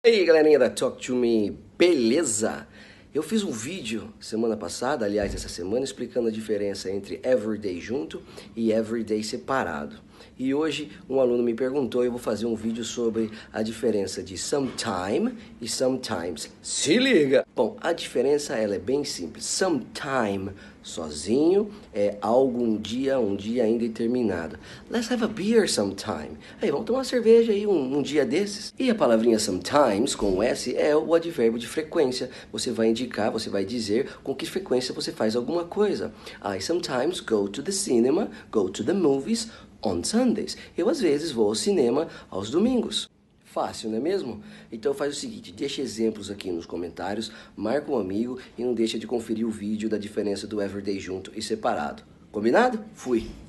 E aí, galerinha da Talk to Me, beleza? Eu fiz um vídeo semana passada, aliás, essa semana, explicando a diferença entre everyday junto e everyday separado. E hoje um aluno me perguntou e eu vou fazer um vídeo sobre a diferença de sometime e sometimes. Se liga! Bom, a diferença ela é bem simples. Sometime, sozinho, é algo um dia indeterminado. Let's have a beer sometime. Aí, vamos tomar uma cerveja aí um dia desses. E a palavrinha sometimes, com o S, é o advérbio de frequência. Você vai indicar, você vai dizer com que frequência você faz alguma coisa. I sometimes go to the cinema, go to the movies on Sundays. Eu às vezes vou ao cinema aos domingos. Fácil, não é mesmo? Então faz o seguinte, deixa exemplos aqui nos comentários, marca um amigo e não deixa de conferir o vídeo da diferença do everyday junto e separado. Combinado? Fui!